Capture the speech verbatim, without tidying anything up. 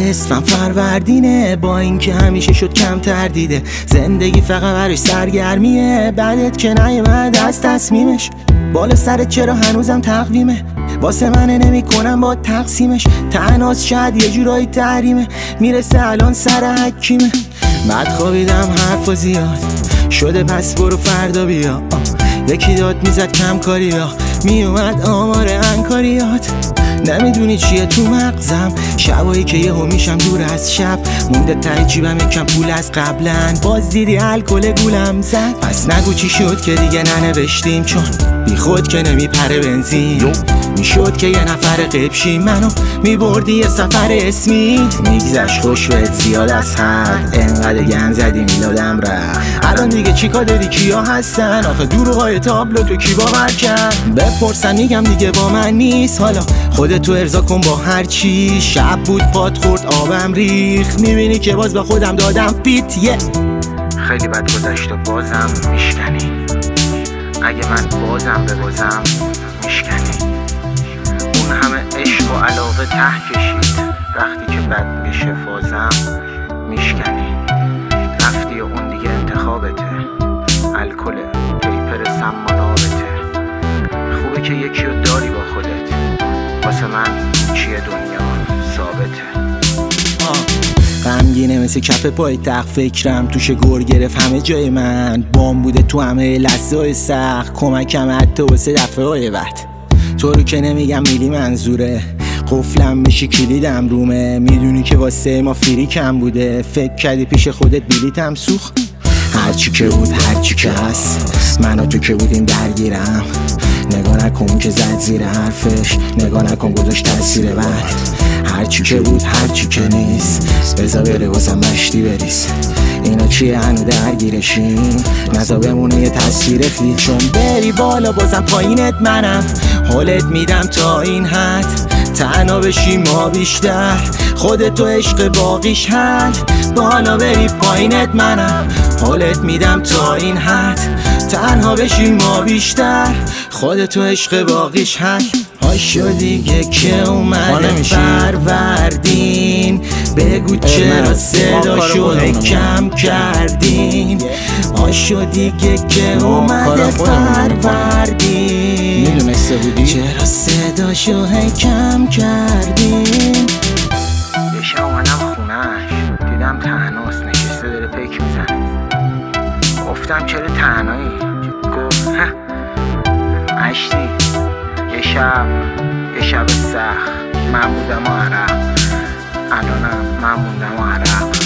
اسمم فروردینه، با اینکه همیشه شد کم تردیده. زندگی فقط برای سرگرمیه، بعدت که نیومد از تصمیمش. بالا سرت چرا هنوزم تقویمه، واسه منه نمی کنم با تقسیمش. تناس شاید یه جورایی تحریمه، میرسه الان سر حکیمه. بعد خوابیدم حرف و زیاد شده، پس برو فردا بیا. یکی داد میزد کم کاری ها، میومد آمار انکاریات. نمیدونی چیه تو مغزم، شبایی که یهو میشم دور از شب. مونده ته جیبم یکم پول از قبلن، باز دیدی الکل گولم زد. پس نگو چی شد که دیگه ننوشتیم، چون بی خود که نمیپره بنزین. میشد که یه نفر قبشی منو میبردی یه سفر اسمی. میگذشت خوش بهت زیاد از حد، انقدر گن زدی میلادم رفت. الان دیگه چی کار داری کیا هستن، آخه دروغای تابلو تو کی باور کرد. بپرسن میگم دیگه با من نیست، حالا خودتو ارضا کن با هر چی. شب بود پات خورد آبم ریخ، میبینی که باز به خودم دادم فیت. یه خیلی بد گذشت و بازم میشکنی، اگه من بازم ببازم میشکنی. اون همه عشق و علاقه ته کشید، وقتی که بد میشه فازم میشکنی. رفتی و اون دیگه انتخابته، الکل پیپر سمانابته. خوبه که یکی رو داری با خودت، واسه من چیه دنیا ثابته. غمگینه مثل کف پای تخت، فکرم توش گر گرفت همه جای من. بام بوده تو همه لحظه های سخت، کمکم حتی واسه دفعه های بعد. تو رو که نمیگم میلی منظوره، قفلم بشی کلیدم رومه. میدونی که واسه ما فری کم بوده، فکر کردی پیش خودت بلیتم سوخت. هرچی که بود هرچی که هست، من و تو که بودیم درگیرم. نگاه نکن که زد زیر حرفش، نگاه نکن گذاشت تاثیر بعد. هرچی که بود هرچی که نیست، بذار بره واسم مشتی بریز. اینا چیه هنو درگیرشیم، نزا بمونه یه تصویر خیل. چون بری بالا بازم پایینت منم، حالت میدم تا این حد. تنها بشی ما بیشتر، خودتو عشق باقیش حل. بالا بری پایینت منم، حالت میدم تا این حد. تنها بشی ما بیشتر، خودتو عشق باقیش حل. هاشو دیگه که اومده فروردین، بگو چرا صداشو کم کردین. هاشو دیگه که اومده فروردین، میدونسته بودی چرا صداشو کم کردین. یه شب اومدم خونهش، دیدم تنهاست نشسته داره پیک میزنه. گفتم چرا تنهایی؟ گفت اشتی یه شب یه شب سخت، من بودم و عرق، الانم من موندم و عرق.